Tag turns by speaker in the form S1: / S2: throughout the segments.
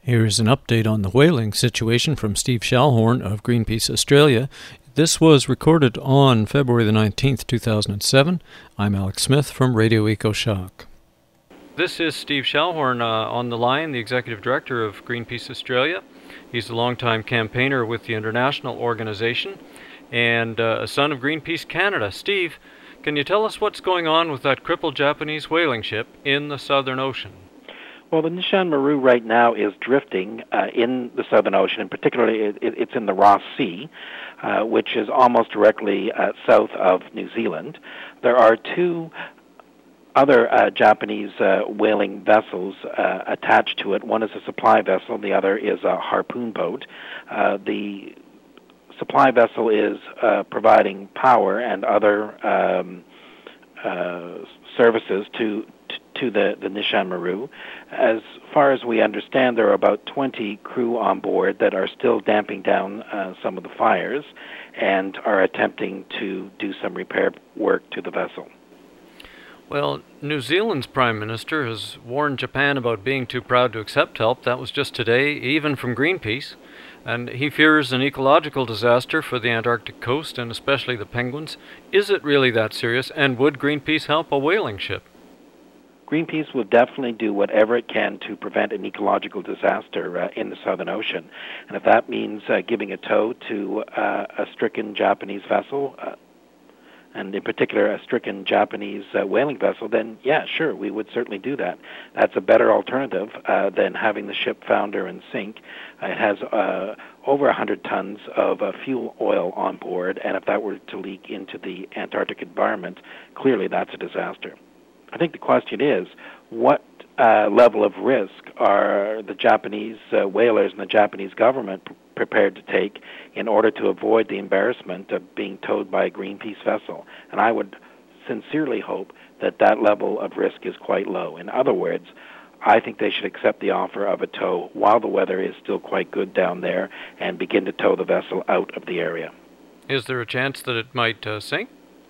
S1: Here's an update on the whaling situation from Steve Schallhorn of Greenpeace Australia. This was recorded on February the 19th, 2007. I'm Alex Smith from Radio EcoShock. This is Steve Schallhorn on the line, the Executive Director of Greenpeace Australia. He's a longtime campaigner with the international organization and a son of Greenpeace Canada. Steve, can you tell us what's going on with that crippled Japanese whaling ship in the Southern Ocean?
S2: Well, the Nishan Maru right now is drifting in the Southern Ocean, and particularly it's in the Ross Sea, which is almost directly south of New Zealand. There are two other Japanese whaling vessels attached to it. One is a supply vessel, the other is a harpoon boat. The supply vessel is providing power and other services to the Nishan Maru. As far as we understand, there are about 20 crew on board that are still damping down some of the fires and are attempting to do some repair work to the vessel.
S1: Well, New Zealand's Prime Minister has warned Japan about being too proud to accept help. That was just today, even from Greenpeace. And he fears an ecological disaster for the Antarctic coast and especially the penguins. Is it really that serious, and would Greenpeace help a whaling ship?
S2: Greenpeace will definitely do whatever it can to prevent an ecological disaster in the Southern Ocean. And if that means giving a tow to a stricken Japanese vessel, and in particular a stricken Japanese whaling vessel, then yeah, sure, we would certainly do that. That's a better alternative than having the ship founder and sink. It has over 100 tons of fuel oil on board, and if that were to leak into the Antarctic environment, clearly that's a disaster. I think the question is, what level of risk are the Japanese whalers and the Japanese government prepared to take in order to avoid the embarrassment of being towed by a Greenpeace vessel? And I would sincerely hope that that level of risk is quite low. In other words, I think they should accept the offer of a tow while the weather is still quite good down there and begin to tow the vessel out of the area.
S1: Is there a chance that it might sink?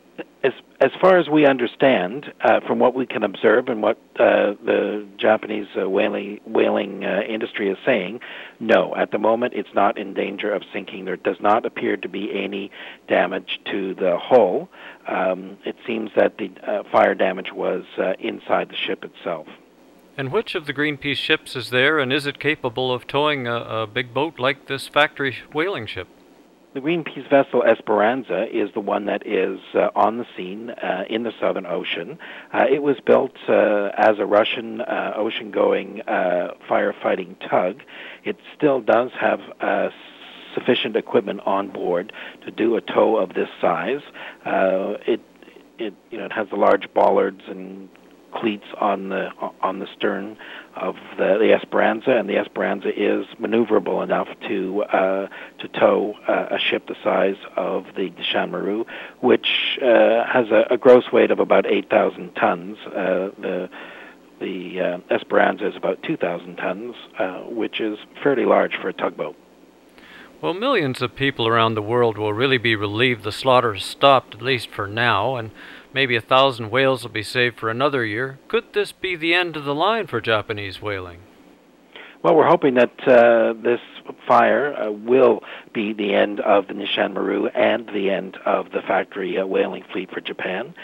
S2: As far as we understand, from what we can observe and what the Japanese whaling industry is saying, no. At the moment, it's not in danger of sinking. There does not appear to be any damage to the hull. It seems that the fire damage was inside the ship itself.
S1: And which of the Greenpeace ships is there, and is it capable of towing a big boat like this factory whaling ship?
S2: The Greenpeace vessel Esperanza is the one that is on the scene in the Southern Ocean. It was built as a Russian ocean-going firefighting tug. It still does have sufficient equipment on board to do a tow of this size. It has the large bollards and cleats on the stern of the Esperanza, and the Esperanza is maneuverable enough to tow a ship the size of the Nishan Maru, which has a gross weight of about 8,000 tons. The Esperanza is about 2,000 tons, which is fairly large for a tugboat.
S1: Well, millions of people around the world will really be relieved the slaughter has stopped, at least for now, and maybe 1,000 whales will be saved for another year. Could this be the end of the line for Japanese whaling?
S2: Well, we're hoping that this fire will be the end of the Nishan Maru and the end of the factory whaling fleet for Japan.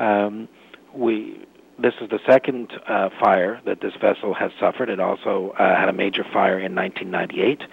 S2: This is the second fire that this vessel has suffered. It also had a major fire in 1998.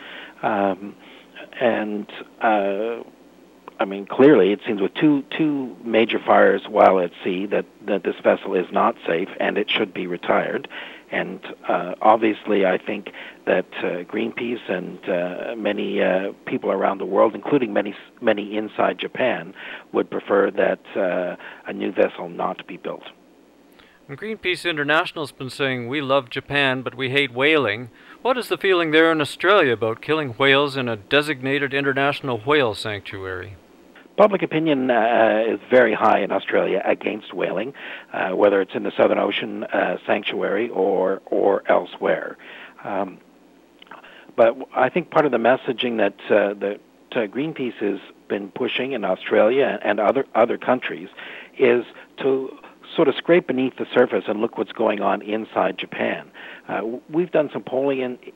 S2: Clearly it seems with two major fires while at sea that this vessel is not safe and it should be retired. And obviously I think that Greenpeace and many people around the world, including many inside Japan, would prefer that a new vessel not be built.
S1: And Greenpeace International has been saying, we love Japan, but we hate whaling. What is the feeling there in Australia about killing whales in a designated international whale sanctuary?
S2: Public opinion is very high in Australia against whaling, whether it's in the Southern Ocean sanctuary or elsewhere. But I think part of the messaging that Greenpeace has been pushing in Australia and other countries is to sort of scrape beneath the surface and look what's going on inside Japan. We've done some polling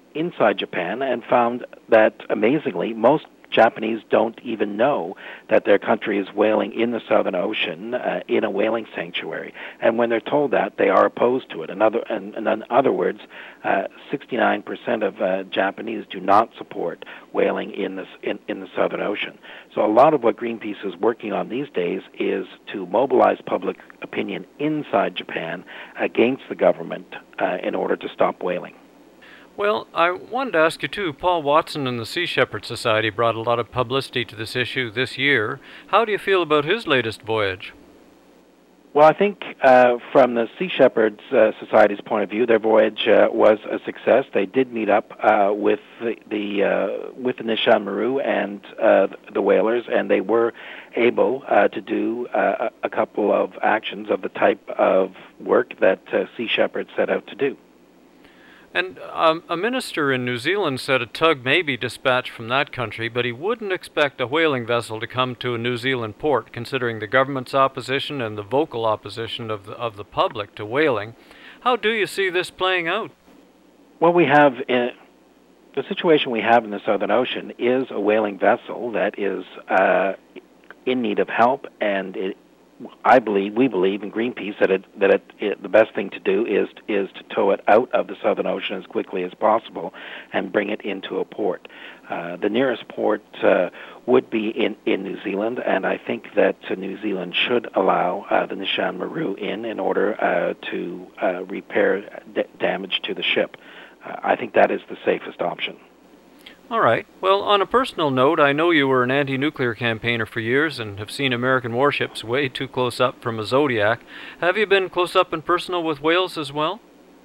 S2: inside Japan and found that, amazingly, most Japanese don't even know that their country is whaling in the Southern Ocean in a whaling sanctuary. And when they're told that, they are opposed to it. In other words, 69% of Japanese do not support whaling in the Southern Ocean. So a lot of what Greenpeace is working on these days is to mobilize public opinion inside Japan against the government in order to stop whaling.
S1: Well, I wanted to ask you too, Paul Watson and the Sea Shepherd Society brought a lot of publicity to this issue this year. How do you feel about his latest voyage?
S2: Well, I think from the Sea Shepherd Society's point of view, their voyage was a success. They did meet up with the Nishan Maru and the whalers, and they were able to do a couple of actions of the type of work that Sea Shepherd set out to do.
S1: And a minister in New Zealand said a tug may be dispatched from that country, but he wouldn't expect a whaling vessel to come to a New Zealand port, considering the government's opposition and the vocal opposition of the public to whaling. How do you see this playing out?
S2: Well, the situation we have in the Southern Ocean is a whaling vessel that is in need of help, and we believe in Greenpeace that the best thing to do is to tow it out of the Southern Ocean as quickly as possible and bring it into a port. The nearest port would be in New Zealand, and I think that New Zealand should allow the Nishan Maru in order to repair damage to the ship. I think that is the safest option.
S1: All right. Well, on a personal note, I know you were an anti-nuclear campaigner for years and have seen American warships way too close up from a Zodiac. Have you been close up and personal with whales as well?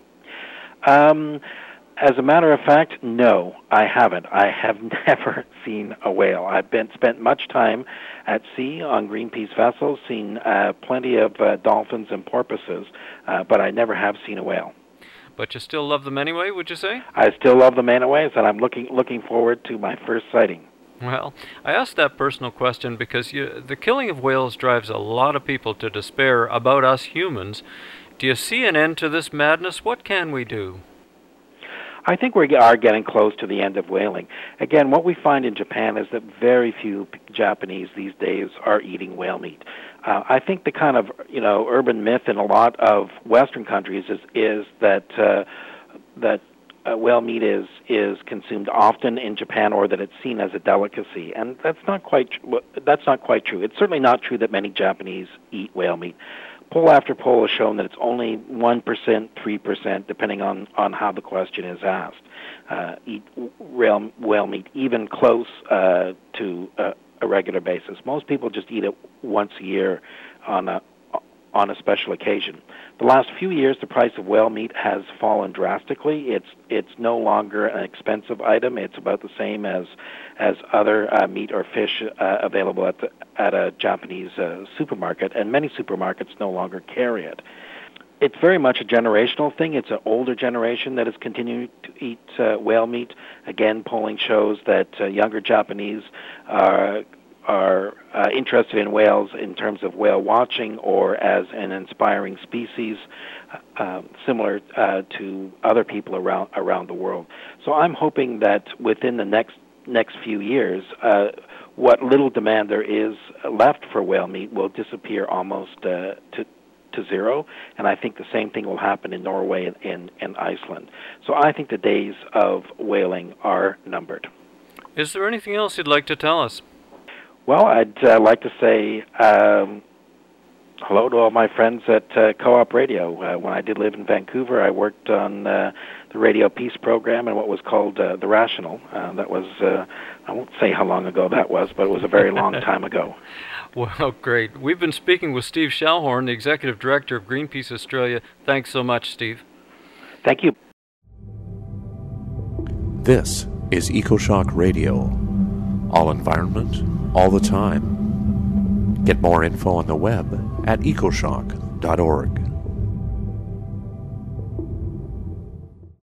S2: As a matter of fact, no, I haven't. I have never seen a whale. I've spent much time at sea on Greenpeace vessels, seen plenty of dolphins and porpoises, but I never have seen a whale.
S1: But you still love them anyway, would you say?
S2: I still love them anyways, and I'm looking forward to my first sighting.
S1: Well, I asked that personal question because the killing of whales drives a lot of people to despair about us humans. Do you see an end to this madness? What can we do?
S2: I think we are getting close to the end of whaling. Again, what we find in Japan is that very few Japanese these days are eating whale meat. I think the kind of urban myth in a lot of Western countries is that whale meat is consumed often in Japan, or that it's seen as a delicacy, and that's not quite true. It's certainly not true that many Japanese eat whale meat. Poll after poll has shown that it's only 1%, 3%, depending on how the question is asked, eat whale meat, even close to a regular basis. Most people just eat it once a year on a special occasion. The last few years, the price of whale meat has fallen drastically. It's no longer an expensive item. It's about the same as other meat or fish available at a Japanese supermarket, and many supermarkets no longer carry it. It's very much a generational thing. It's an older generation that is continuing to eat whale meat. Again, polling shows that younger Japanese are interested in whales in terms of whale watching or as an inspiring species, similar to other people around the world. So I'm hoping that within the next few years, what little demand there is left for whale meat will disappear almost to zero, and I think the same thing will happen in Norway and Iceland. So I think the days of whaling are numbered.
S1: Is there anything else you'd like to tell us?
S2: Well, I'd like to say hello to all my friends at Co-op Radio. When I did live in Vancouver, I worked on the Radio Peace program and what was called The Rational. That was, I won't say how long ago that was, but it was a very long time ago.
S1: Well, great. We've been speaking with Steve Schellhorn, the Executive Director of Greenpeace Australia. Thanks so much, Steve.
S2: Thank you.
S3: This is EcoShock Radio. All environment, all the time. Get more info on the web at ecoshock.org.